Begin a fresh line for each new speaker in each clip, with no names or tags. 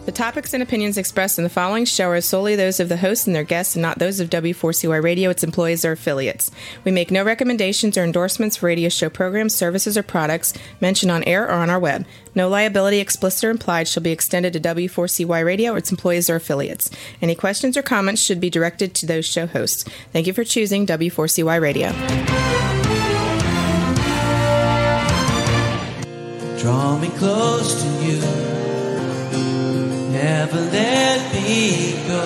The topics and opinions expressed in the following show are solely those of the hosts and their guests and not those of W4CY Radio, its employees, or affiliates. We make no recommendations or endorsements for radio show programs, services, or products mentioned on air or on our web. No liability, explicit or implied, shall be extended to W4CY Radio or its employees or affiliates. Any questions or comments should be directed to those show hosts. Thank you for choosing W4CY Radio.
Draw me close to you. Never let me go.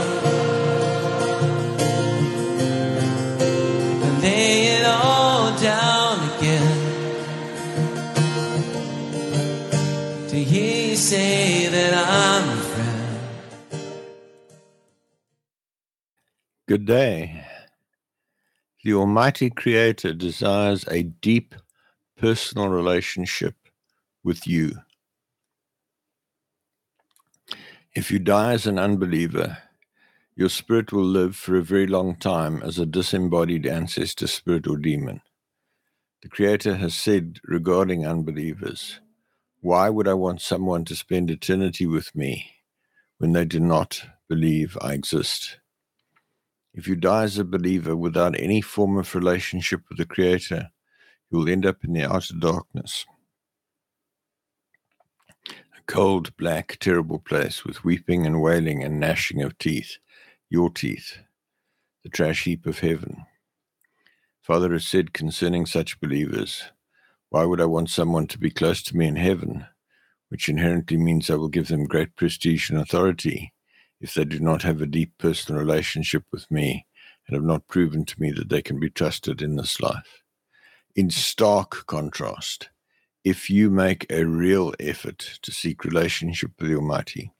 And lay it all down again. To hear you say that I'm a friend.
Good day. The Almighty Creator desires a deep personal relationship with you. If you die as an unbeliever, your spirit will live for a very long time as a disembodied ancestor spirit or demon. The Creator has said regarding unbelievers, "Why would I want someone to spend eternity with me when they do not believe I exist?" If you die as a believer without any form of relationship with the Creator, you will end up in the outer darkness. Cold, black, terrible place with weeping and wailing and gnashing of teeth, your teeth, the trash heap of heaven. Father has said concerning such believers, "Why would I want someone to be close to me in heaven, which inherently means I will give them great prestige and authority if they do not have a deep personal relationship with me and have not proven to me that they can be trusted in this life." In stark contrast, if you make a real effort to seek relationship with the Almighty,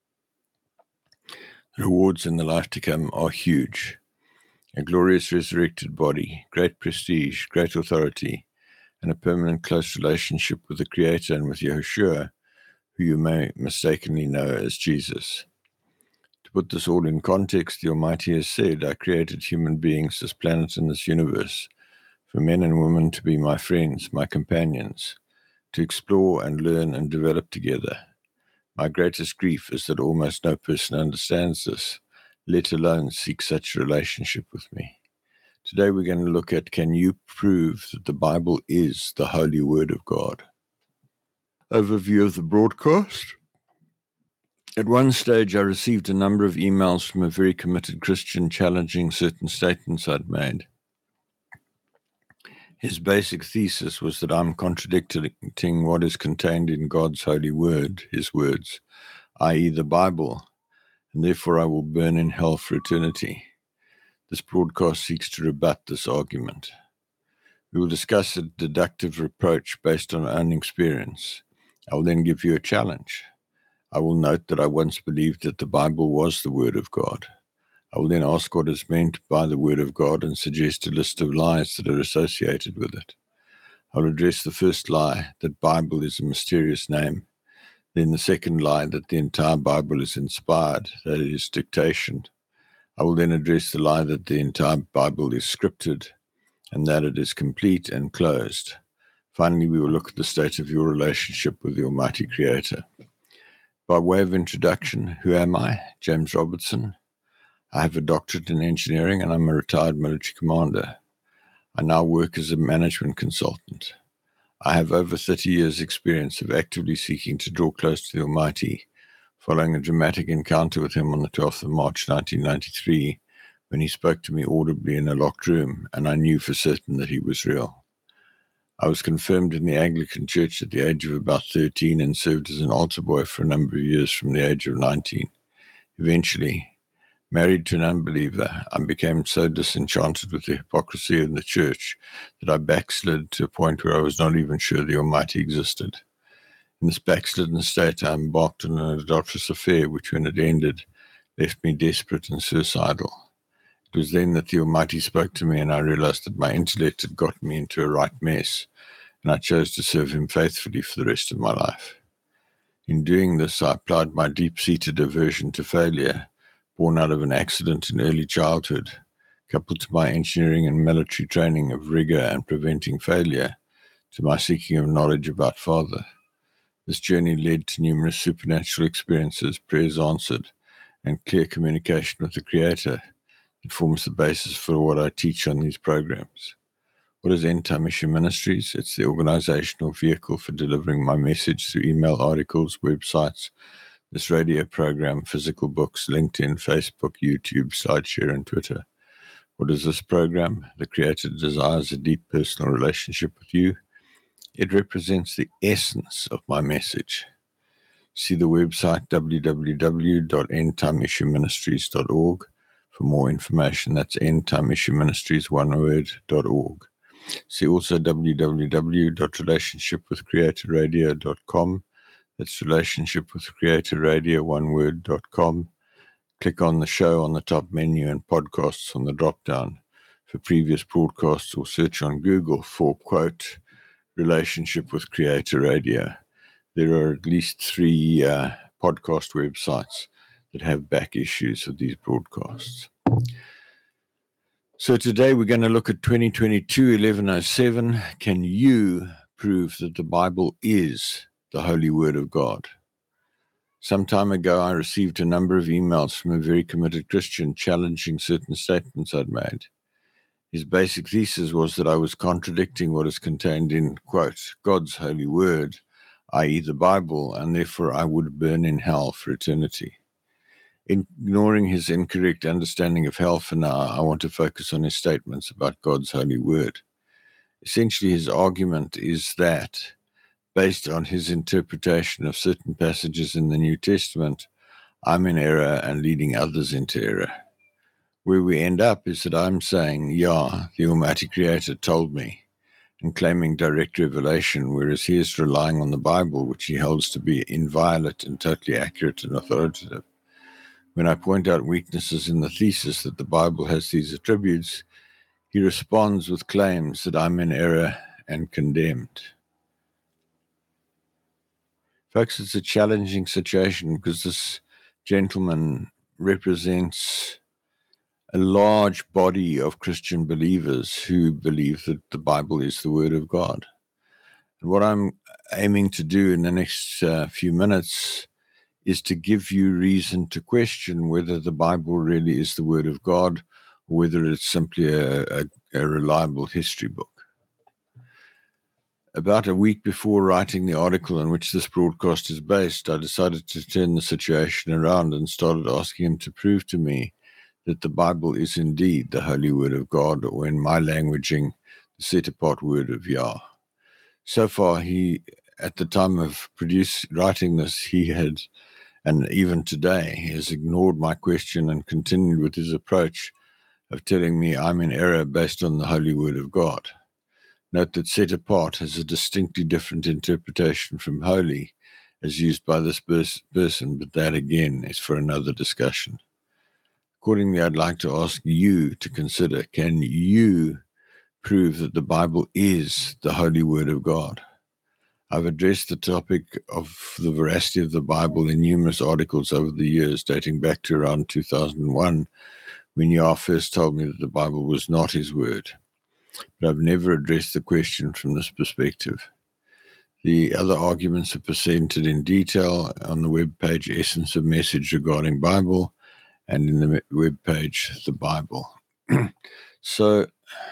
the rewards in the life to come are huge. A glorious resurrected body, great prestige, great authority, and a permanent close relationship with the Creator and with Yahushua, who you may mistakenly know as Jesus. To put this all in context, the Almighty has said, "I created human beings, this planet and this universe, for men and women to be my friends, my companions, to explore and learn and develop together. My greatest grief is that almost no person understands this, let alone seek such a relationship with me." Today we're going to look at, can you prove that the Bible is the Holy Word of God? Overview of the broadcast. At one stage I received a number of emails from a very committed Christian challenging certain statements I'd made. His basic thesis was that I'm contradicting what is contained in God's holy word, his words, i.e. the Bible, and therefore I will burn in hell for eternity. This broadcast seeks to rebut this argument. We will discuss a deductive approach based on our own experience. I will then give you a challenge. I will note that I once believed that the Bible was the Word of God. I will then ask what is meant by the Word of God and suggest a list of lies that are associated with it. I will address the first lie, that Bible is a mysterious name. Then the second lie, that the entire Bible is inspired, that it is dictation. I will then address the lie that the entire Bible is scripted and that it is complete and closed. Finally, we will look at the state of your relationship with the Almighty Creator. By way of introduction, who am I? James Robertson. I have a doctorate in engineering and I'm a retired military commander. I now work as a management consultant. I have over 30 years' experience of actively seeking to draw close to the Almighty, following a dramatic encounter with him on the 12th of March 1993, when he spoke to me audibly in a locked room, and I knew for certain that he was real. I was confirmed in the Anglican Church at the age of about 13 and served as an altar boy for a number of years from the age of 19. Eventually, married to an unbeliever, I became so disenchanted with the hypocrisy in the church that I backslid to a point where I was not even sure the Almighty existed. In this backslidden state, I embarked on an adulterous affair which, when it ended, left me desperate and suicidal. It was then that the Almighty spoke to me and I realized that my intellect had gotten me into a right mess, and I chose to serve him faithfully for the rest of my life. In doing this, I applied my deep-seated aversion to failure, born out of an accident in early childhood, coupled to my engineering and military training of rigor and preventing failure, to my seeking of knowledge about Father. This journey led to numerous supernatural experiences, prayers answered, and clear communication with the Creator. It forms the basis for what I teach on these programs. What is End Time Mission Ministries? It's the organizational vehicle for delivering my message through email, articles, websites, this radio program, physical books, LinkedIn, Facebook, YouTube, SlideShare, and Twitter. What is this program? The Creator desires a deep personal relationship with you. It represents the essence of my message. See the website www.endtimemissionministries.org for more information. That's endtimemissionministries.org. See also www.relationshipwithcreatorradio.com. That's relationshipwithcreatorradio.com. Click on the show on the top menu and podcasts on the drop-down for previous broadcasts, or search on Google for, quote, Relationship with Creator Radio. There are at least 3 podcast websites that have back issues of these broadcasts. So today we're going to look at 2022-1107. Can you prove that the Bible is the Holy Word of God? Some time ago, I received a number of emails from a very committed Christian challenging certain statements I'd made. His basic thesis was that I was contradicting what is contained in, quote, God's holy word, i.e. the Bible, and therefore I would burn in hell for eternity. Ignoring his incorrect understanding of hell for now, I want to focus on his statements about God's holy word. Essentially, his argument is that, based on his interpretation of certain passages in the New Testament, I'm in error and leading others into error. Where we end up is that I'm saying, Yah, the Almighty Creator, told me, and claiming direct revelation, whereas he is relying on the Bible, which he holds to be inviolate and totally accurate and authoritative. When I point out weaknesses in the thesis that the Bible has these attributes, he responds with claims that I'm in error and condemned. Folks, it's a challenging situation because this gentleman represents a large body of Christian believers who believe that the Bible is the Word of God. And what I'm aiming to do in the next few minutes is to give you reason to question whether the Bible really is the Word of God or whether it's simply a reliable history book. About a week before writing the article on which this broadcast is based, I decided to turn the situation around and started asking him to prove to me that the Bible is indeed the Holy Word of God, or in my languaging, the set-apart Word of Yah. So far, he, at the time of writing this, he had, and even today, he has ignored my question and continued with his approach of telling me I'm in error based on the Holy Word of God. Note that set apart has a distinctly different interpretation from holy as used by this person, but that again is for another discussion. Accordingly, I'd like to ask you to consider, can you prove that the Bible is the Holy Word of God? I've addressed the topic of the veracity of the Bible in numerous articles over the years, dating back to around 2001, when Yah first told me that the Bible was not his word. But I've never addressed the question from this perspective. The other arguments are presented in detail on the webpage Essence of Message Regarding Bible, and in the webpage The Bible. So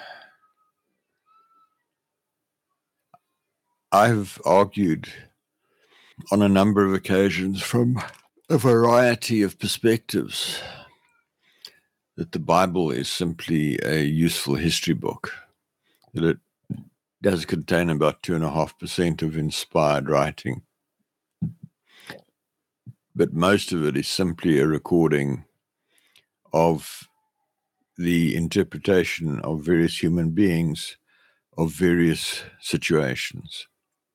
I've argued on a number of occasions from a variety of perspectives that the Bible is simply a useful history book, that it does contain about 2.5% of inspired writing, but most of it is simply a recording of the interpretation of various human beings of various situations.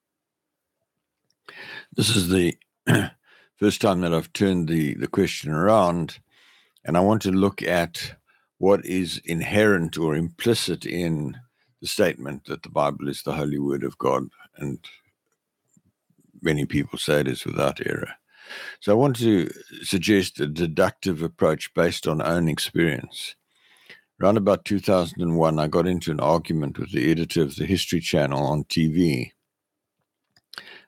This is the first time that I've turned the question around, and I want to look at what is inherent or implicit in the statement that the Bible is the Holy Word of God, and many people say it is without error. So I want to suggest a deductive approach based on own experience. Around about 2001, I got into an argument with the editor of the History Channel on TV.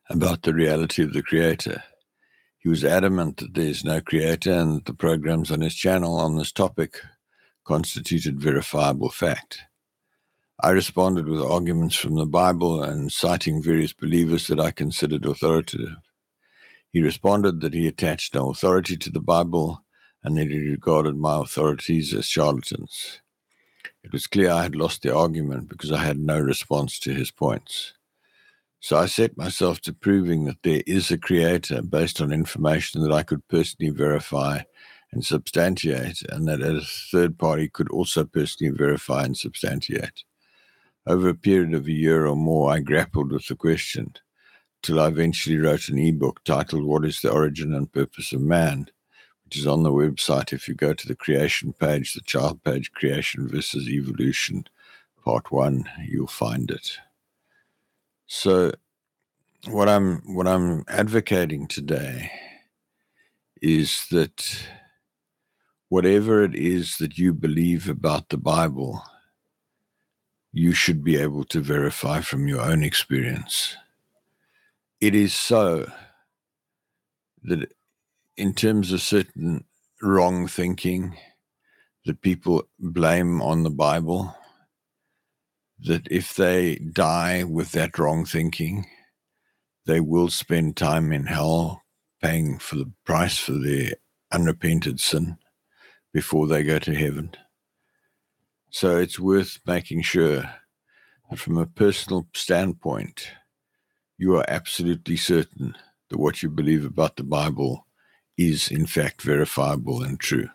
about the reality of the Creator. He was adamant that there is no Creator and that the programs on his channel on this topic constituted verifiable fact. I responded with arguments from the Bible and citing various believers that I considered authoritative. He responded that he attached no authority to the Bible and that he regarded my authorities as charlatans. It was clear I had lost the argument because I had no response to his points. So I set myself to proving that there is a Creator based on information that I could personally verify and substantiate, and that a third party could also personally verify and substantiate. Over a period of a year or more, I grappled with the question, till I eventually wrote an ebook titled What is the Origin and Purpose of Man, which is on the website. If you go to the creation page, the child page, Creation versus Evolution, Part 1, you'll find it. So what I'm advocating today is that whatever it is that you believe about the Bible, you should be able to verify from your own experience. It is so that in terms of certain wrong thinking that people blame on the Bible, that if they die with that wrong thinking, they will spend time in hell paying for the price for their unrepented sin before they go to heaven. So it's worth making sure that from a personal standpoint, you are absolutely certain that what you believe about the Bible is in fact verifiable and true.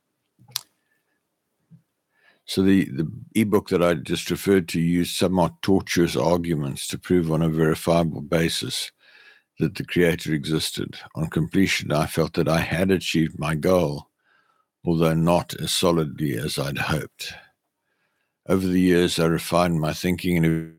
So the ebook that I just referred to used somewhat tortuous arguments to prove on a verifiable basis that the Creator existed. On completion, I felt that I had achieved my goal, although not as solidly as I'd hoped. Over the years, I refined my thinking and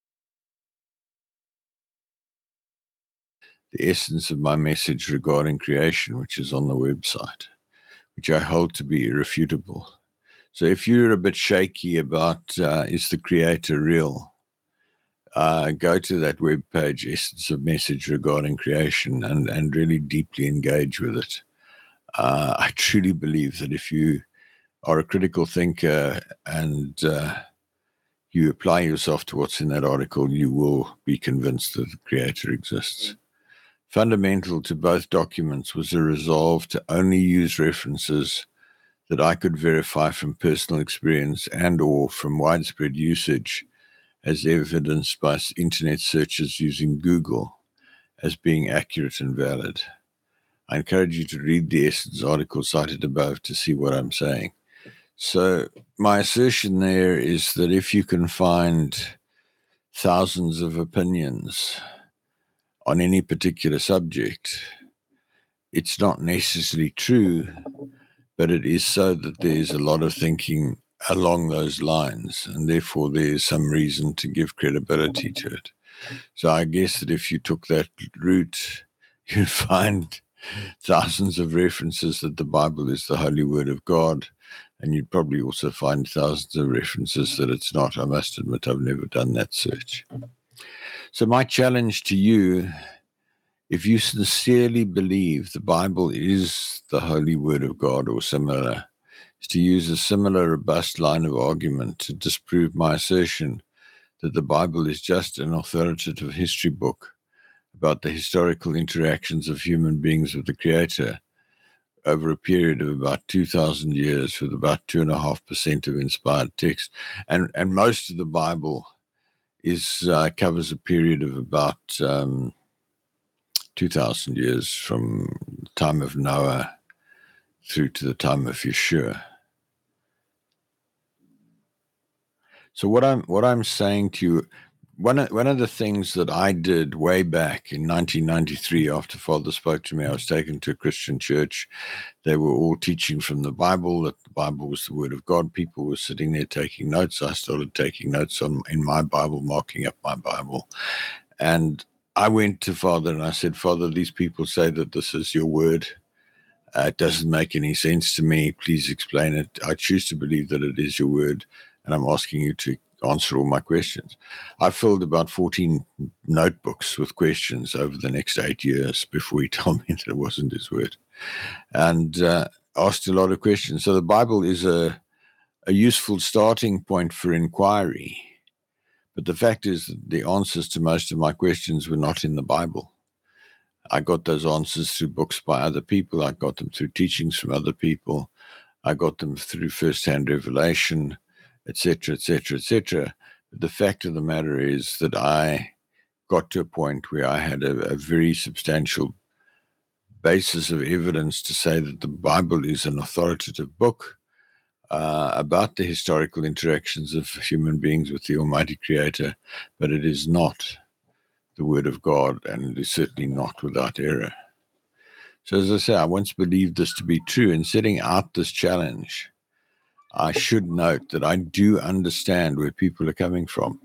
the essence of my message regarding creation, which is on the website, which I hold to be irrefutable. So if you're a bit shaky about is the Creator real, go to that webpage, Essence of Message Regarding Creation, and really deeply engage with it. I truly believe that if you are a critical thinker and you apply yourself to what's in that article, you will be convinced that the Creator exists. Fundamental to both documents was a resolve to only use references that I could verify from personal experience and or from widespread usage as evidenced by internet searches using Google as being accurate and valid. I encourage you to read the Essence article cited above to see what I'm saying. So my assertion there is that if you can find thousands of opinions on any particular subject, it's not necessarily true, but it is so that there's a lot of thinking along those lines, and therefore there's some reason to give credibility to it. So I guess that if you took that route, you'd find thousands of references that the Bible is the holy word of God, and you'd probably also find thousands of references that it's not. I must admit, I've never done that search. So my challenge to you, if you sincerely believe the Bible is the holy word of God or similar, is to use a similar robust line of argument to disprove my assertion that the Bible is just an authoritative history book about the historical interactions of human beings with the Creator over a period of about 2,000 years with about 2.5% of inspired text. And most of the Bible is covers a period of about 2,000 years from the time of Noah through to the time of Yeshua. So what I'm saying to you, one of the things that I did way back in 1993, after Father spoke to me, I was taken to a Christian church. They were all teaching from the Bible, that the Bible was the word of God. People were sitting there taking notes. I started taking notes in my Bible, marking up my Bible. And I went to Father and I said, Father, these people say that this is your word. It doesn't make any sense to me. Please explain it. I choose to believe that it is your word, and I'm asking you to answer all my questions. I filled about 14 notebooks with questions over the next 8 years before he told me that it wasn't his word, and asked a lot of questions. So the Bible is a useful starting point for inquiry. But the fact is that the answers to most of my questions were not in the Bible. I got those answers through books by other people. I got them through teachings from other people. I got them through first-hand revelation, etc., etc., etc. But the fact of the matter is that I got to a point where I had a very substantial basis of evidence to say that the Bible is an authoritative book about the historical interactions of human beings with the Almighty Creator, but it is not the Word of God, and it is certainly not without error. So as I say, I once believed this to be true. In setting out this challenge, I should note that I do understand where people are coming from.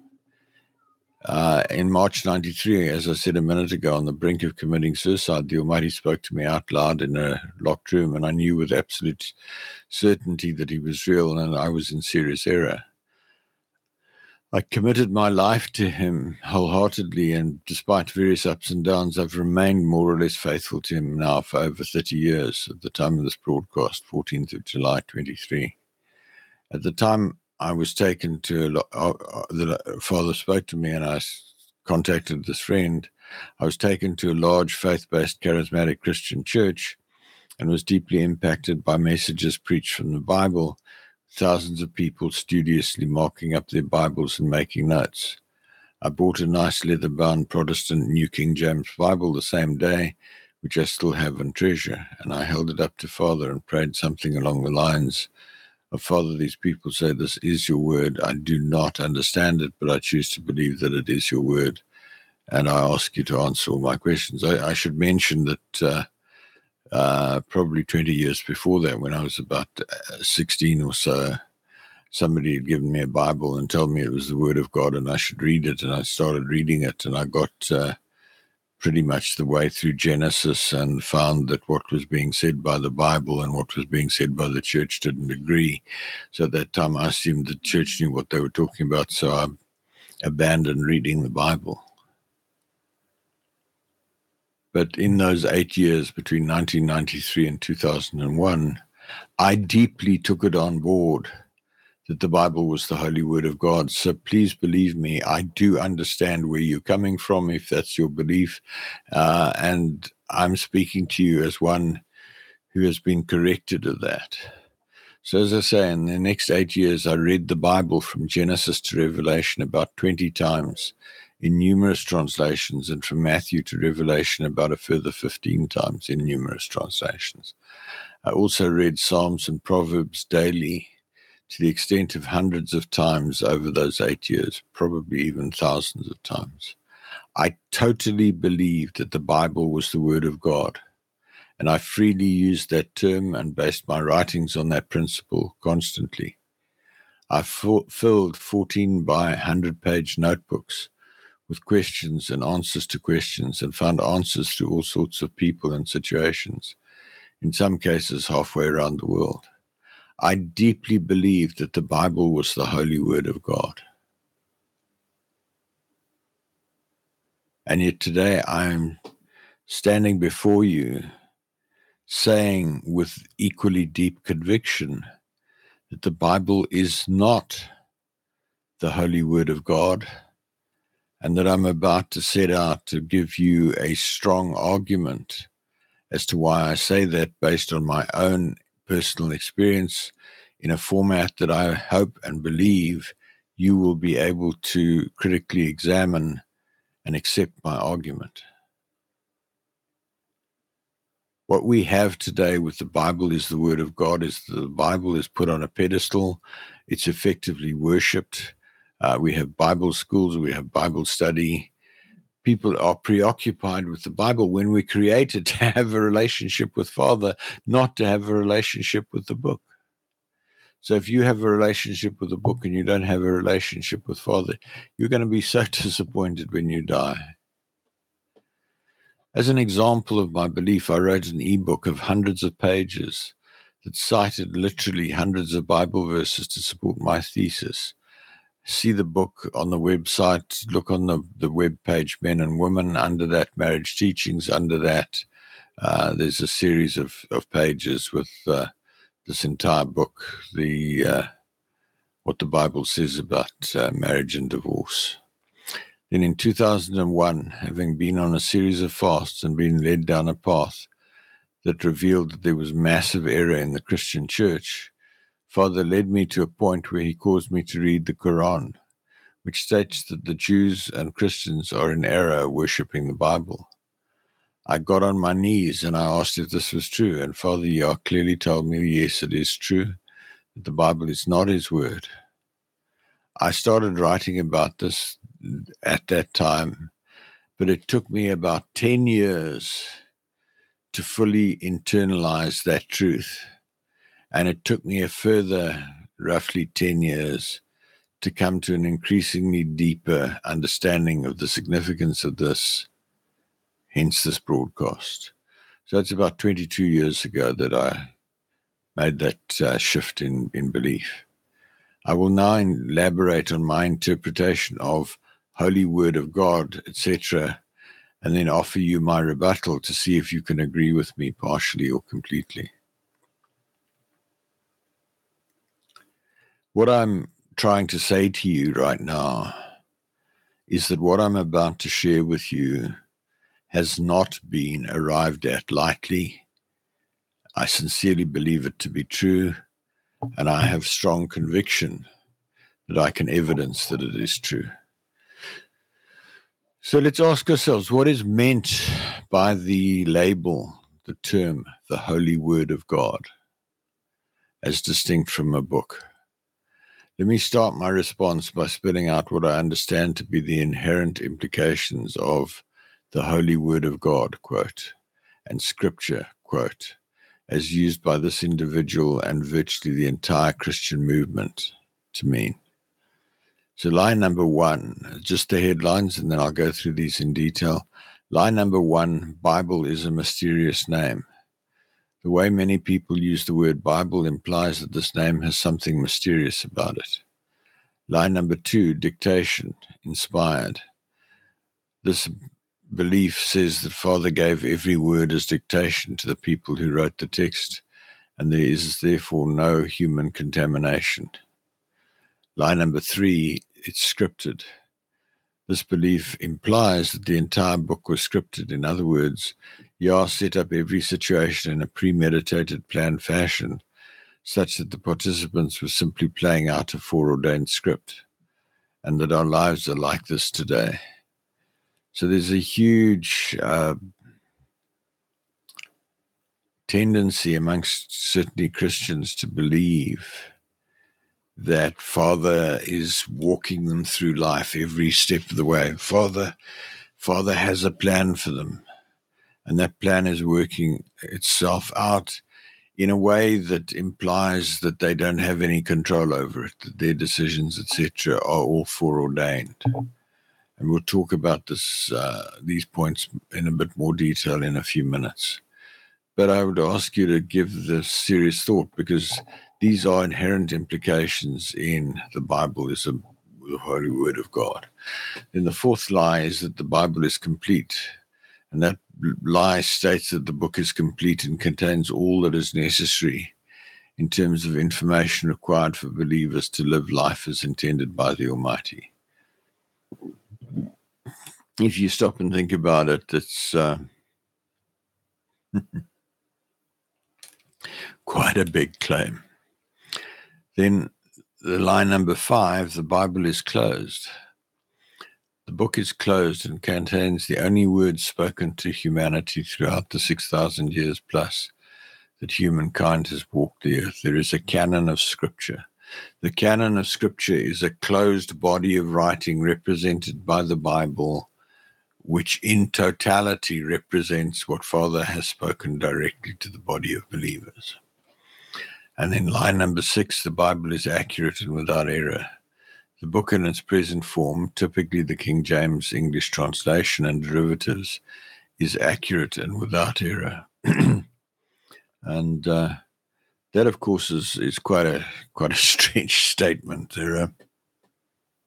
In March 93, as I said a minute ago, on the brink of committing suicide, the Almighty spoke to me out loud in a locked room, and I knew with absolute certainty that he was real and I was in serious error. I committed my life to him wholeheartedly, and despite various ups and downs, I've remained more or less faithful to him now for over 30 years at the time of this broadcast, 14th of July, 23. At the time, I was taken to, the Father spoke to me and I contacted this friend. I was taken to a large faith-based charismatic Christian church and was deeply impacted by messages preached from the Bible, thousands of people studiously marking up their Bibles and making notes. I bought a nice leather-bound Protestant New King James Bible the same day, which I still have and treasure, and I held it up to Father and prayed something along the lines of, Father, these people say this is your word. I do not understand it, but I choose to believe that it is your word, and I ask you to answer all my questions. I should mention that probably 20 years before that, when I was about 16 or so, somebody had given me a Bible and told me it was the Word of God and I should read it, and I started reading it, and I got pretty much the way through Genesis and found that what was being said by the Bible and what was being said by the church didn't agree. So at that time I assumed the church knew what they were talking about, so I abandoned reading the Bible. But in those 8 years between 1993 and 2001, I deeply took it on board that the Bible was the holy word of God. So please believe me, I do understand where you're coming from, if that's your belief. And I'm speaking to you as one who has been corrected of that. So as I say, in the next 8 years, I read the Bible from Genesis to Revelation about 20 times in numerous translations, and from Matthew to Revelation about a further 15 times in numerous translations. I also read Psalms and Proverbs daily, to the extent of hundreds of times over those 8 years, probably even thousands of times. I totally believed that the Bible was the Word of God, and I freely used that term and based my writings on that principle constantly. I filled 14 by 100-page notebooks with questions and answers to questions, and found answers to all sorts of people and situations, in some cases halfway around the world. I deeply believed that the Bible was the holy word of God. And yet today I'm standing before you saying with equally deep conviction that the Bible is not the holy word of God, and that I'm about to set out to give you a strong argument as to why I say that, based on my own personal experience, in a format that I hope and believe you will be able to critically examine and accept my argument. What we have today with the Bible is the Word of God. Is the Bible is put on a pedestal. It's effectively worshipped. We have Bible schools. We have Bible study. People are preoccupied with the Bible when we're created to have a relationship with Father, not to have a relationship with the book. So if you have a relationship with the book and you don't have a relationship with Father, you're going to be so disappointed when you die. As an example of my belief, I wrote an ebook of hundreds of pages that cited literally hundreds of Bible verses to support my thesis. see the book on the website, look on the web page, Men and Women, under that, Marriage Teachings, under that. There's a series of pages with this entire book, what the Bible says about marriage and divorce. Then in 2001, having been on a series of fasts and been led down a path that revealed that there was massive error in the Christian church, Father led me to a point where he caused me to read the Quran, which states that the Jews and Christians are in error worshipping the Bible. I got on my knees and I asked if this was true, and Father Yah clearly told me, yes, it is true, that the Bible is not his word. I started writing about this at that time, but it took me about 10 years to fully internalize that truth. And it took me a further roughly 10 years to come to an increasingly deeper understanding of the significance of this, hence this broadcast. So it's about 22 years ago that I made that shift in belief. I will now elaborate on my interpretation of Holy Word of God, etc., and then offer you my rebuttal to see if you can agree with me partially or completely. What I'm trying to say to you right now is that what I'm about to share with you has not been arrived at lightly. I sincerely believe it to be true, and I have strong conviction that I can evidence that it is true. So let's ask ourselves, what is meant by the label, the term, the Holy Word of God, as distinct from a book? Let me start my response by spelling out what I understand to be the inherent implications of the Holy Word of God, quote, and Scripture, quote, as used by this individual and virtually the entire Christian movement to mean. So line number one, just the headlines, and then I'll go through these in detail. Line number one, Bible is a mysterious name. The way many people use the word Bible implies that this name has something mysterious about it. Line number two, dictation, inspired. This belief says that Father gave every word as dictation to the people who wrote the text, and there is therefore no human contamination. Line number three, it's scripted. This belief implies that the entire book was scripted. In other words, Yah set up every situation in a premeditated, planned fashion, such that the participants were simply playing out a foreordained script, and that our lives are like this today. So there's a huge tendency amongst certainly Christians to believe that Father is walking them through life every step of the way. Father has a plan for them, and that plan is working itself out in a way that implies that they don't have any control over it, that their decisions, etc., are all foreordained. And we'll talk about these points in a bit more detail in a few minutes. But I would ask you to give this serious thought, because these are inherent implications in the Bible as the Holy Word of God. Then the fourth lie is that the Bible is complete. And that lie states that the book is complete and contains all that is necessary in terms of information required for believers to live life as intended by the Almighty. If you stop and think about it, it's quite a big claim. Then the line number 5, the Bible is closed. The book is closed and contains the only words spoken to humanity throughout the 6,000 years plus that humankind has walked the earth. There is a canon of Scripture. The canon of Scripture is a closed body of writing represented by the Bible, which in totality represents what Father has spoken directly to the body of believers. And then line number 6, the Bible is accurate and without error. The book in its present form, typically the King James English translation and derivatives, is accurate and without error. And that, of course, is quite a strange statement.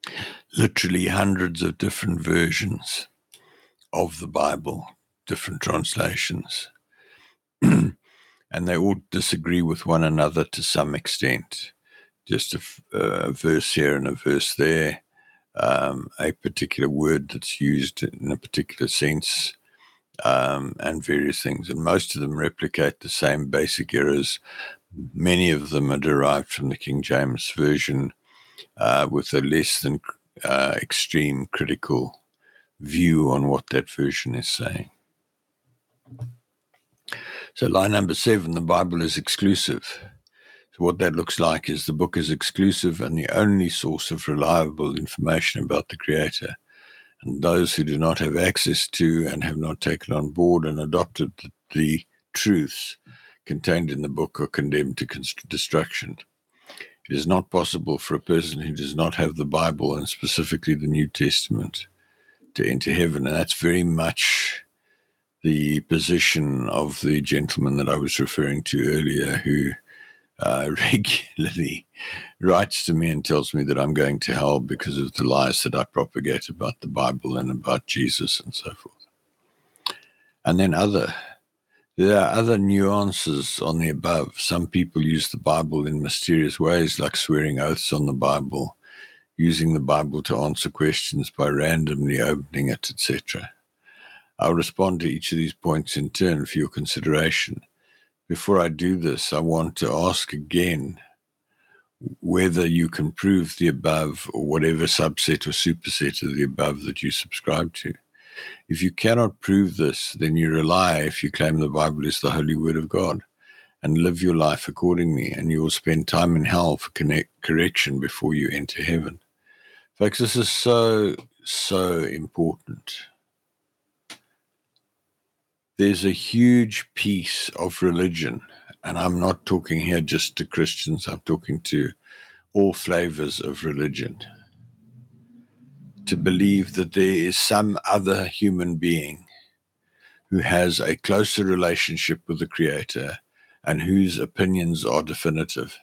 literally hundreds of different versions of the Bible, different translations. And they all disagree with one another to some extent. Just a verse here and a verse there, a particular word that's used in a particular sense, and various things. And most of them replicate the same basic errors. Many of them are derived from the King James Version, with a less than extreme critical view on what that version is saying. So line number 7, the Bible is exclusive. So what that looks like is the book is exclusive and the only source of reliable information about the Creator. And those who do not have access to and have not taken on board and adopted the truths contained in the book are condemned to destruction. It is not possible for a person who does not have the Bible, and specifically the New Testament, to enter heaven. And that's very much the position of the gentleman that I was referring to earlier, who regularly writes to me and tells me that I'm going to hell because of the lies that I propagate about the Bible and about Jesus and so forth. And then there are other nuances on the above. Some people use the Bible in mysterious ways, like swearing oaths on the Bible, using the Bible to answer questions by randomly opening it, etc. I'll respond to each of these points in turn for your consideration. Before I do this, I want to ask again whether you can prove the above or whatever subset or superset of the above that you subscribe to. If you cannot prove this, then you rely, if you claim the Bible is the holy word of God, and live your life accordingly, and you will spend time in hell for correction before you enter heaven. Folks, this is so important. There's a huge piece of religion, and I'm not talking here just to Christians, I'm talking to all flavors of religion, to believe that there is some other human being who has a closer relationship with the Creator and whose opinions are definitive.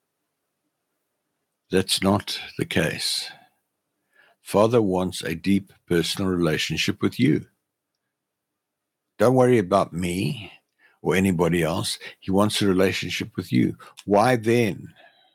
That's not the case. Father wants a deep personal relationship with you. Don't worry about me or anybody else. He wants a relationship with you. Why then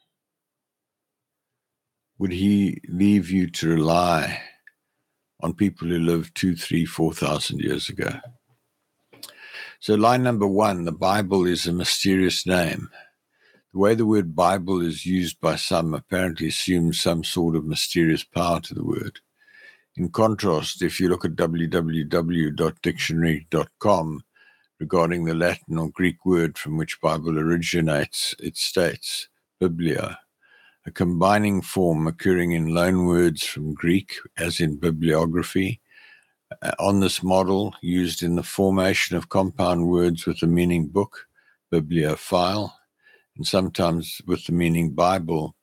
would he leave you to rely on people who lived 2,000, 3,000, 4,000 years ago? So line number 1, the Bible is a mysterious name. The way the word Bible is used by some apparently assumes some sort of mysterious power to the word. In contrast, if you look at www.dictionary.com regarding the Latin or Greek word from which Bible originates, it states, biblio, a combining form occurring in loan words from Greek, as in bibliography. On this model, used in the formation of compound words with the meaning book, bibliophile, and sometimes with the meaning Bible,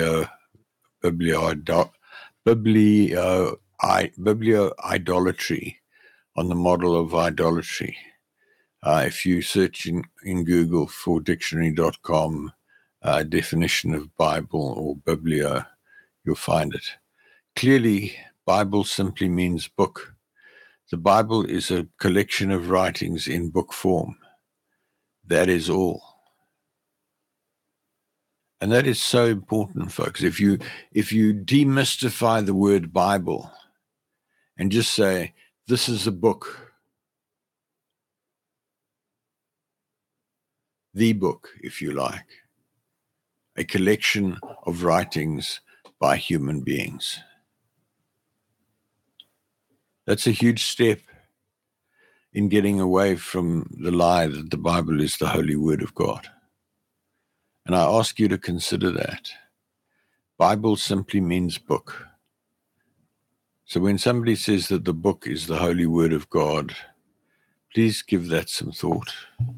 biblioidolatry, on the model of idolatry. If you search in Google for dictionary.com definition of Bible or biblio, you'll find it. Clearly, Bible simply means book. The Bible is a collection of writings in book form. That is all. And that is so important, folks. If you demystify the word Bible and just say, this is a book, the book, if you like, a collection of writings by human beings. That's a huge step in getting away from the lie that the Bible is the holy word of God. And I ask you to consider that. Bible simply means book. So when somebody says that the book is the holy word of God, please give that some thought.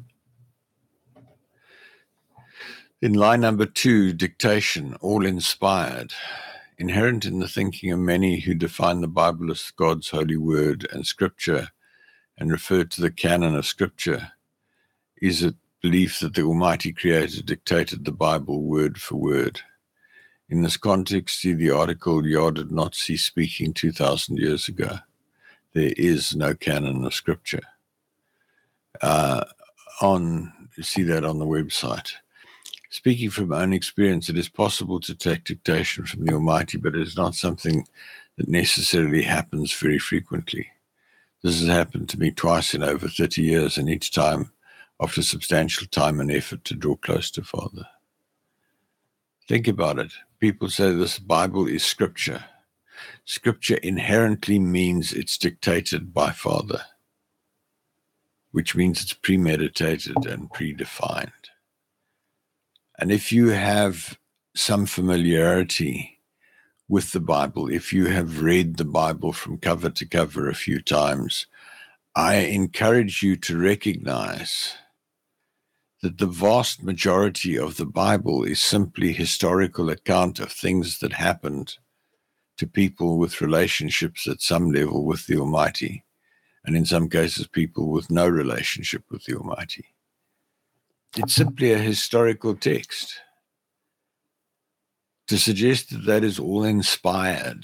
In line number 2, dictation, all inspired. Inherent in the thinking of many who define the Bible as God's holy word and scripture and refer to the canon of scripture is a belief that the Almighty Creator dictated the Bible word for word. In this context, see the article, Yah did not cease speaking 2,000 years ago. There is no canon of scripture. You see that on the website. Speaking from own experience, it is possible to take dictation from the Almighty, but it is not something that necessarily happens very frequently. This has happened to me twice in over 30 years, and each time after substantial time and effort to draw close to Father. Think about it. People say this Bible is scripture. Scripture inherently means it's dictated by Father, which means it's premeditated and predefined. And if you have some familiarity with the Bible, if you have read the Bible from cover to cover a few times, I encourage you to recognize that the vast majority of the Bible is simply historical account of things that happened to people with relationships at some level with the Almighty, and in some cases people with no relationship with the Almighty. It's simply a historical text. To suggest that that is all inspired,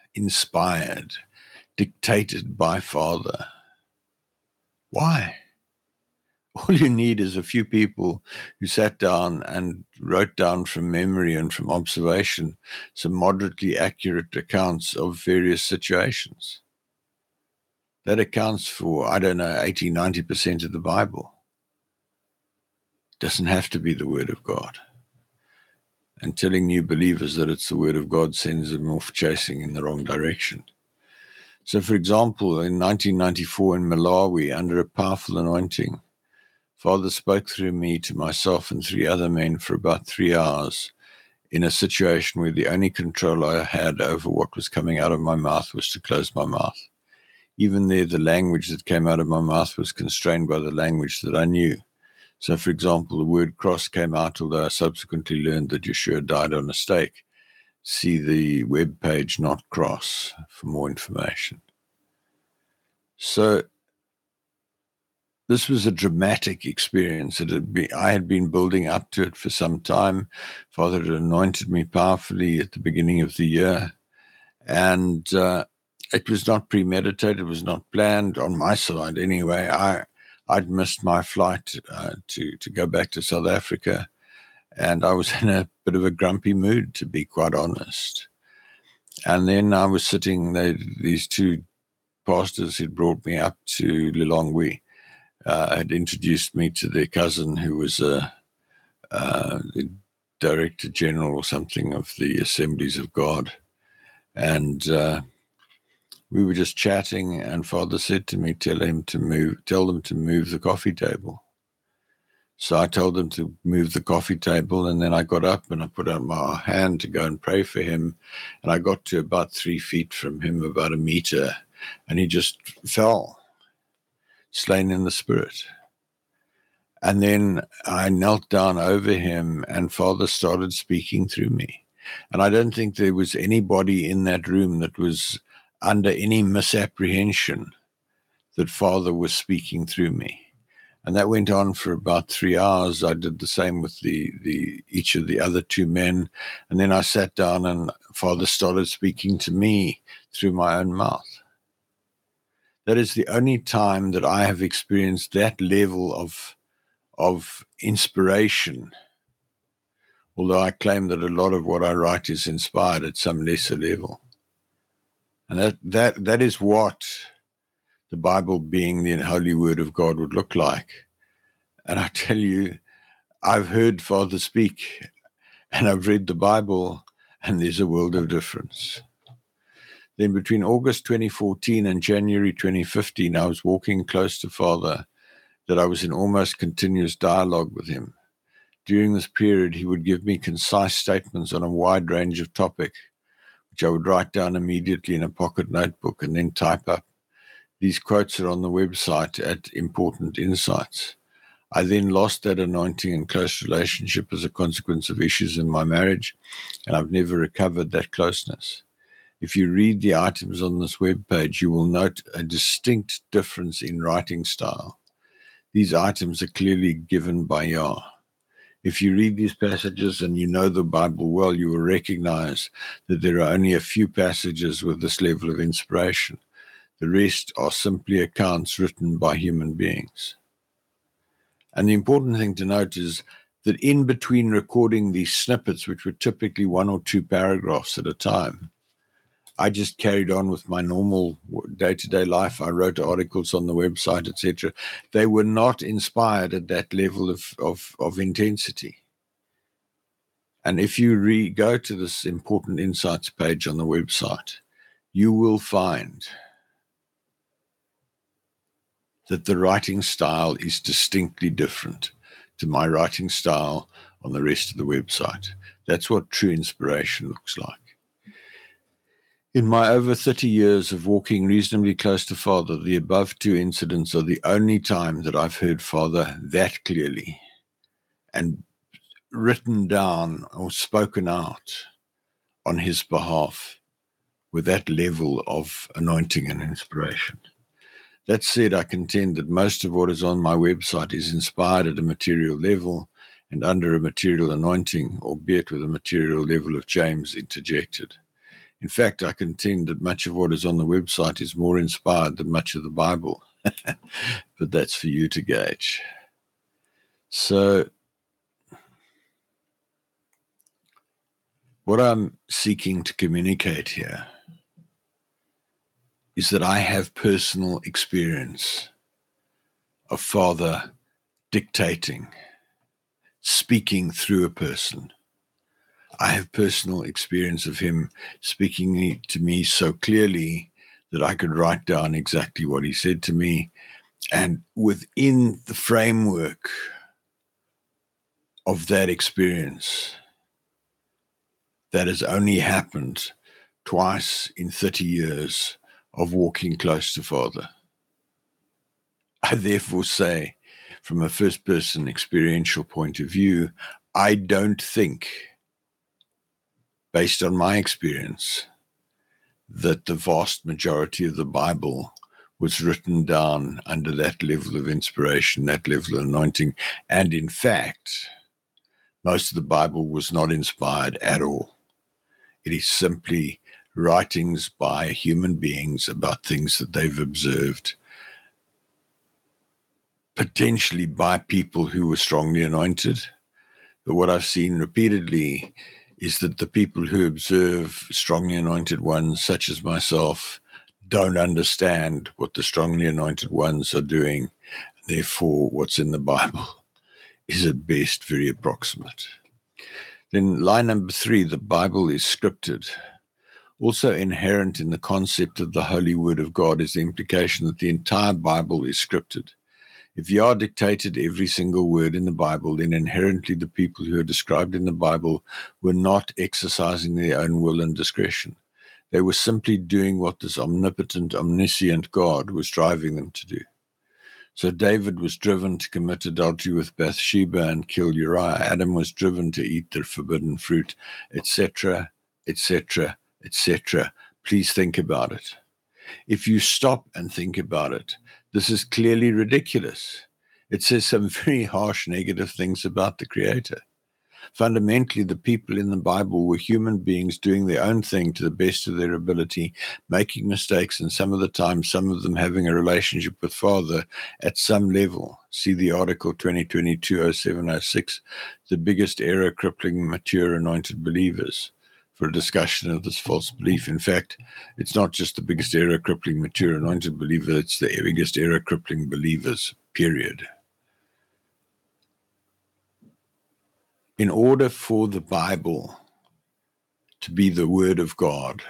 dictated by Father. Why? All you need is a few people who sat down and wrote down from memory and from observation some moderately accurate accounts of various situations. That accounts for, 80, 90% of the Bible. It doesn't have to be the Word of God. And telling new believers that it's the Word of God sends them off chasing in the wrong direction. So, for example, in 1994 in Malawi, under a powerful anointing, Father spoke through me to myself and 3 other men for about 3 hours in a situation where the only control I had over what was coming out of my mouth was to close my mouth. Even there, the language that came out of my mouth was constrained by the language that I knew. So, for example, the word cross came out, although I subsequently learned that Yeshua died on a stake. See the web page, Not Cross, for more information. So, this was a dramatic experience. I had been building up to it for some time. Father had anointed me powerfully at the beginning of the year. And it was not premeditated. It was not planned on my side anyway. I'd missed my flight to go back to South Africa. And I was in a bit of a grumpy mood, to be quite honest. And then I was sitting, these 2 pastors who'd brought me up to Lilongwe, had introduced me to their cousin who was the Director General or something of the Assemblies of God. And we were just chatting, and Father said to me, tell them to move the coffee table. So I told them to move the coffee table, and then I got up and I put out my hand to go and pray for him. And I got to about 3 feet from him, about 1 meter, and he just fell, slain in the Spirit. And then I knelt down over him, and Father started speaking through me. And I don't think there was anybody in that room that was under any misapprehension that Father was speaking through me. And that went on for about 3 hours. I did the same with each of the other 2 men. And then I sat down and Father started speaking to me through my own mouth. That is the only time that I have experienced that level of inspiration. Although I claim that a lot of what I write is inspired at some lesser level. And that is what the Bible, being the Holy Word of God, would look like. And I tell you, I've heard Father speak, and I've read the Bible, and there's a world of difference. Then between August 2014 and January 2015, I was walking close to Father, that I was in almost continuous dialogue with him. During this period, he would give me concise statements on a wide range of topics, which I would write down immediately in a pocket notebook and then type up. These quotes are on the website at Important Insights. I then lost that anointing and close relationship as a consequence of issues in my marriage, and I've never recovered that closeness. If you read the items on this webpage, you will note a distinct difference in writing style. These items are clearly given by Yah. If you read these passages and you know the Bible well, you will recognize that there are only a few passages with this level of inspiration. The rest are simply accounts written by human beings. And the important thing to note is that in between recording these snippets, which were typically 1 or 2 paragraphs at a time, I just carried on with my normal day-to-day life. I wrote articles on the website, etc. They were not inspired at that level of intensity. And if you go to this important insights page on the website, you will find that the writing style is distinctly different to my writing style on the rest of the website. That's what true inspiration looks like. In my over 30 years of walking reasonably close to Father, the above 2 incidents are the only time that I've heard Father that clearly and written down or spoken out on his behalf with that level of anointing and inspiration. That said, I contend that most of what is on my website is inspired at a material level and under a material anointing, albeit with a material level of James interjected. In fact, I contend that much of what is on the website is more inspired than much of the Bible. But that's for you to gauge. So, what I'm seeking to communicate here is that I have personal experience of Father dictating, speaking through a person. I have personal experience of him speaking to me so clearly that I could write down exactly what he said to me. And within the framework of that experience, that has only happened twice in 30 years of walking close to Father. I therefore say, from a first-person experiential point of view, I don't think, based on my experience, that the vast majority of the Bible was written down under that level of inspiration, that level of anointing. And in fact, most of the Bible was not inspired at all. It is simply writings by human beings about things that they've observed, potentially by people who were strongly anointed. But what I've seen repeatedly is that the people who observe strongly anointed ones, such as myself, don't understand what the strongly anointed ones are doing. Therefore, what's in the Bible is at best very approximate. Then line number 3, the Bible is scripted. Also inherent in the concept of the Holy Word of God is the implication that the entire Bible is scripted. If Yah dictated every single word in the Bible, then inherently the people who are described in the Bible were not exercising their own will and discretion. They were simply doing what this omnipotent, omniscient God was driving them to do. So David was driven to commit adultery with Bathsheba and kill Uriah. Adam was driven to eat the forbidden fruit, etc., etc., etc. Please think about it. If you stop and think about it, this is clearly ridiculous. It says some very harsh negative things about the Creator. Fundamentally, the people in the Bible were human beings doing their own thing to the best of their ability, making mistakes, and some of the time, some of them having a relationship with Father at some level. See the article 2022-0706, The Biggest Error Crippling Mature Anointed Believers, for a discussion of this false belief. In fact, it's not just the biggest error crippling mature anointed believer, it's the biggest error crippling believers, period. In order for the Bible to be the Word of God,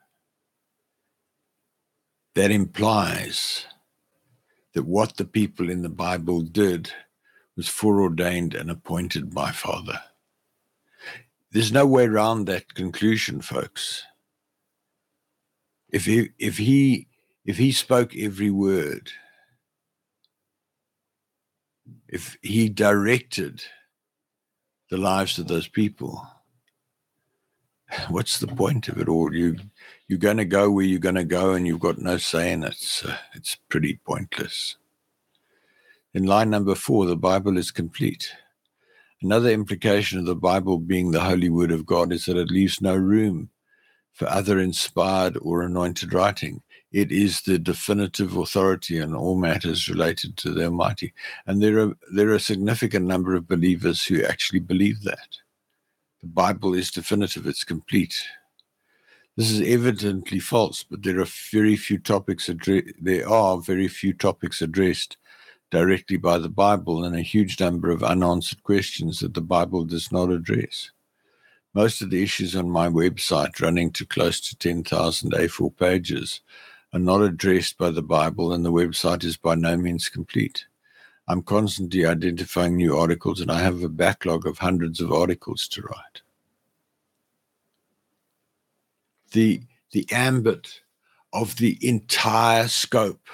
that implies that what the people in the Bible did was foreordained and appointed by Father. There's no way around that conclusion, folks. If he spoke every word, if he directed the lives of those people, what's the point of it all? You're going to go where you're going to go, and you've got no say in it. So it's pretty pointless. In line number 4, the Bible is complete. Another implication of the Bible being the holy word of God is that it leaves no room for other inspired or anointed writing. It is the definitive authority in all matters related to the Almighty. And there are a significant number of believers who actually believe that. The Bible is definitive, it's complete. This is evidently false, but there are very few topics addressed directly by the Bible, and a huge number of unanswered questions that the Bible does not address. Most of the issues on my website, running to close to 10,000 A4 pages, are not addressed by the Bible, and the website is by no means complete. I'm constantly identifying new articles, and I have a backlog of hundreds of articles to write. The ambit of the entire scope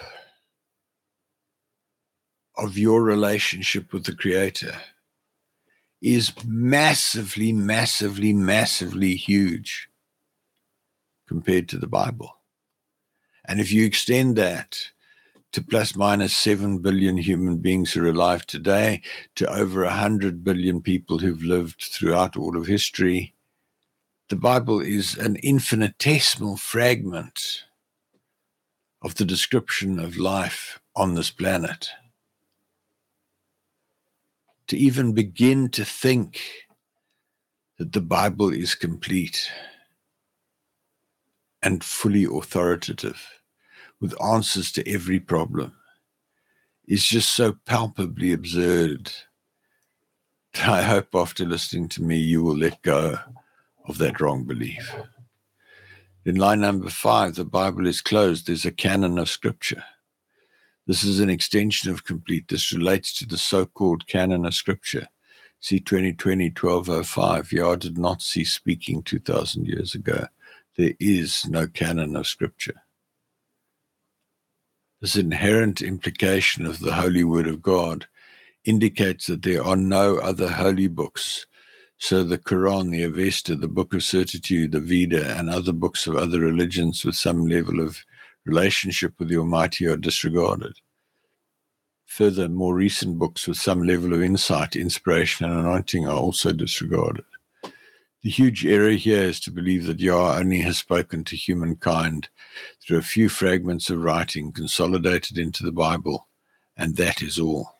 of your relationship with the Creator is massively, massively, massively huge compared to the Bible. And if you extend that to plus minus 7 billion human beings who are alive today, to over 100 billion people who've lived throughout all of history, the Bible is an infinitesimal fragment of the description of life on this planet. To even begin to think that the Bible is complete and fully authoritative with answers to every problem is just so palpably absurd that I hope after listening to me you will let go of that wrong belief. In line number 5, the Bible is closed. There's a canon of Scripture. This is an extension of complete. This relates to the so-called canon of Scripture. See 2020-1205. Yah did not cease speaking 2,000 years ago. There is no canon of Scripture. This inherent implication of the holy word of God indicates that there are no other holy books. So the Quran, the Avesta, the Book of Certitude, the Veda, and other books of other religions with some level of relationship with the Almighty are disregarded. Further, more recent books with some level of insight, inspiration, and anointing are also disregarded. The huge error here is to believe that Yah only has spoken to humankind through a few fragments of writing consolidated into the Bible, and that is all.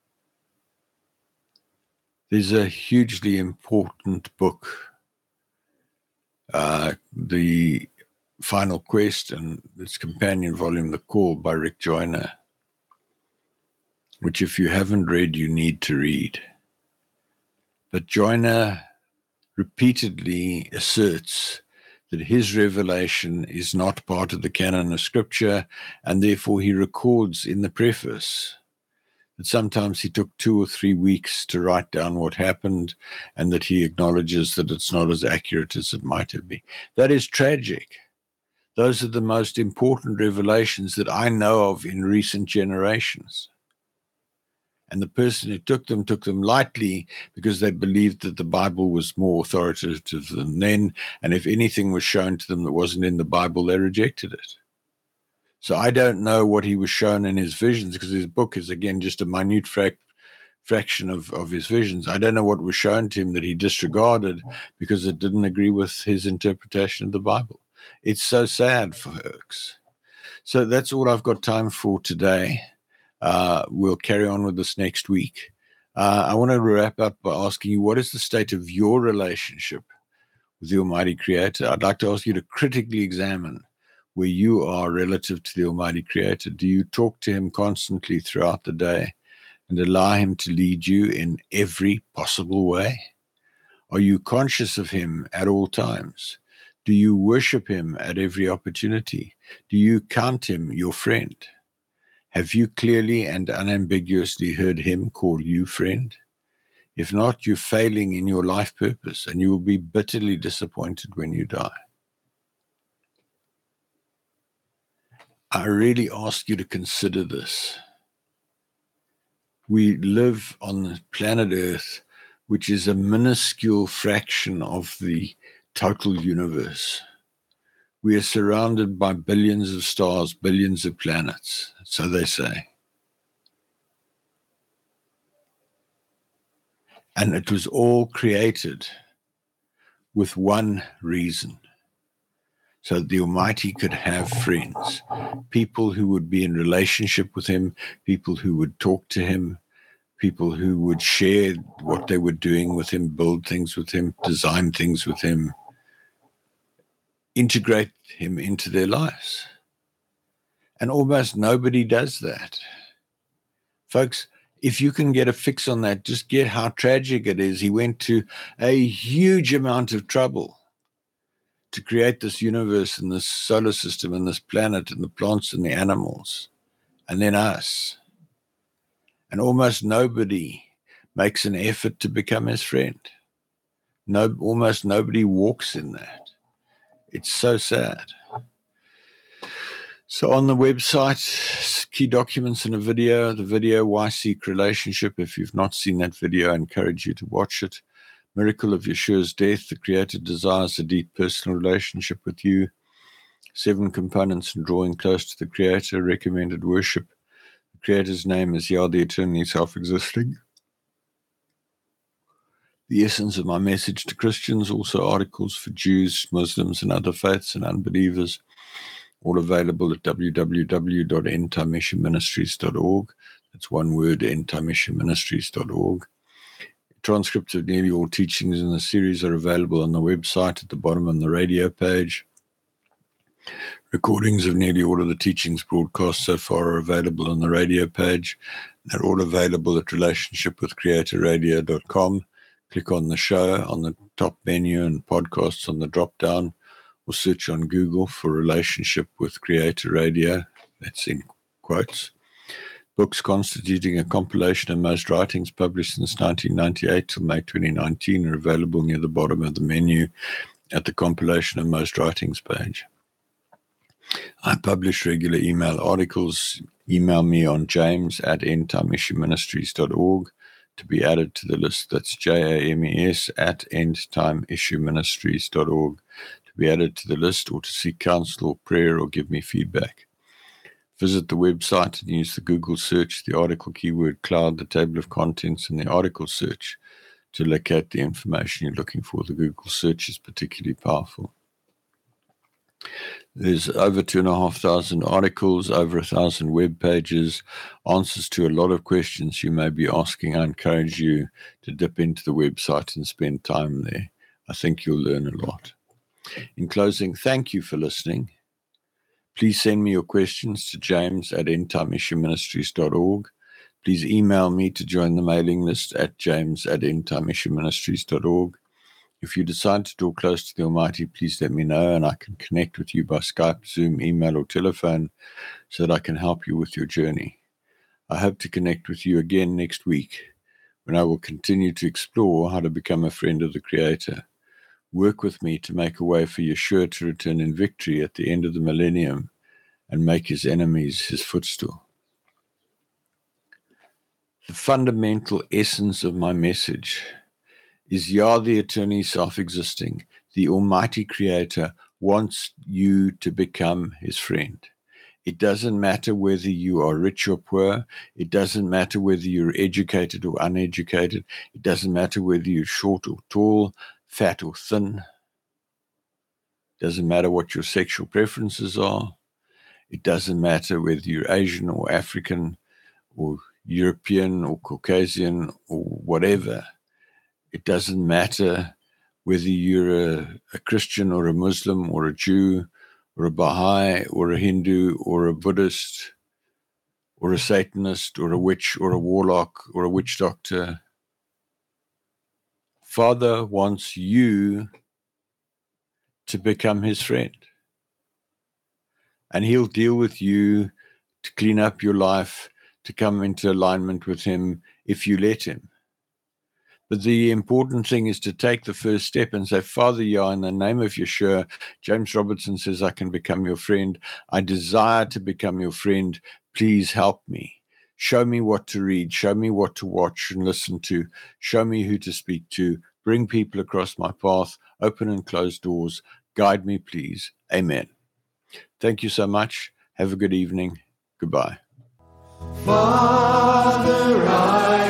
There's a hugely important book, The Final Quest, and its companion volume, The Call, by Rick Joyner, which if you haven't read, you need to read. But Joyner repeatedly asserts that his revelation is not part of the canon of Scripture, and therefore he records in the preface that sometimes he took 2 or 3 weeks to write down what happened, and that he acknowledges that it's not as accurate as it might have been. That is tragic. Those are the most important revelations that I know of in recent generations. And the person who took them lightly because they believed that the Bible was more authoritative than then, and if anything was shown to them that wasn't in the Bible, they rejected it. So I don't know what he was shown in his visions, because his book is, again, just a minute fraction of his visions. I don't know what was shown to him that he disregarded because it didn't agree with his interpretation of the Bible. It's so sad, folks. So that's all I've got time for today. We'll carry on with this next week. I want to wrap up by asking you, what is the state of your relationship with the Almighty Creator? I'd like to ask you to critically examine where you are relative to the Almighty Creator. Do you talk to him constantly throughout the day and allow him to lead you in every possible way? Are you conscious of him at all times? Do you worship him at every opportunity? Do you count him your friend? Have you clearly and unambiguously heard him call you friend? If not, you're failing in your life purpose, and you will be bitterly disappointed when you die. I really ask you to consider this. We live on the planet Earth, which is a minuscule fraction of the total universe. We are surrounded by billions of stars, billions of planets, so they say. And it was all created with one reason, so that the Almighty could have friends, people who would be in relationship with him, people who would talk to him, people who would share what they were doing with him, build things with him, design things with him, integrate him into their lives. And almost nobody does that. Folks, if you can get a fix on that, just get how tragic it is. He went to a huge amount of trouble to create this universe and this solar system and this planet and the plants and the animals, and then us. And almost nobody makes an effort to become his friend. Almost nobody walks in that. It's so sad. So on the website, key documents and the video, Why Seek Relationship. If you've not seen that video, I encourage you to watch it. Miracle of Yeshua's death. The Creator desires a deep personal relationship with you. 7 components in drawing close to the Creator. Recommended worship. The Creator's name is Yah, the eternally self-existing. The essence of my message to Christians. Also articles for Jews, Muslims, and other faiths and unbelievers. All available at www.endtimemissionministries.org. That's one word, endtimemissionministries.org. Transcripts of nearly all teachings in the series are available on the website at the bottom on the radio page. Recordings of nearly all of the teachings broadcast so far are available on the radio page. They're all available at relationshipwithcreatorradio.com. Click on the show on the top menu and podcasts on the drop-down, or search on Google for Relationship with Creator Radio. That's in quotes. Books constituting a compilation of most writings published since 1998 till May 2019 are available near the bottom of the menu at the compilation of most writings page. I publish regular email articles. Email me on james@endtimeissueministries.org to be added to the list. That's james@endtimeissueministries.org to be added to the list, or to seek counsel or prayer or give me feedback. Visit the website and use the Google search, the article keyword cloud, the table of contents, and the article search to locate the information you're looking for. The Google search is particularly powerful. There's over 2,500 articles, over 1,000 web pages, answers to a lot of questions you may be asking. I encourage you to dip into the website and spend time there. I think you'll learn a lot. In closing, thank you for listening. Please send me your questions to james@endtimeissueministries.org. Please email me to join the mailing list at james@endtimeissueministries.org. If you decide to draw close to the Almighty, please let me know, and I can connect with you by Skype, Zoom, email, or telephone so that I can help you with your journey. I hope to connect with you again next week, when I will continue to explore how to become a friend of the Creator. Work with me to make a way for Yeshua to return in victory at the end of the millennium and make his enemies his footstool. The fundamental essence of my message is Yah, the eternally self-existing, the Almighty Creator, wants you to become his friend. It doesn't matter whether you are rich or poor. It doesn't matter whether you're educated or uneducated. It doesn't matter whether you're short or tall, fat or thin. It doesn't matter what your sexual preferences are. It doesn't matter whether you're Asian or African or European or Caucasian or whatever. It doesn't matter whether you're a Christian or a Muslim or a Jew or a Baha'i or a Hindu or a Buddhist or a Satanist or a witch or a warlock or a witch doctor. Father wants you to become his friend. And he'll deal with you to clean up your life, to come into alignment with him if you let him. But the important thing is to take the first step and say, Father Yah, in the name of Yeshua, James Robertson says, I can become your friend. I desire to become your friend. Please help me. Show me what to read. Show me what to watch and listen to. Show me who to speak to. Bring people across my path. Open and close doors. Guide me, please. Amen. Thank you so much. Have a good evening. Goodbye.
Father, I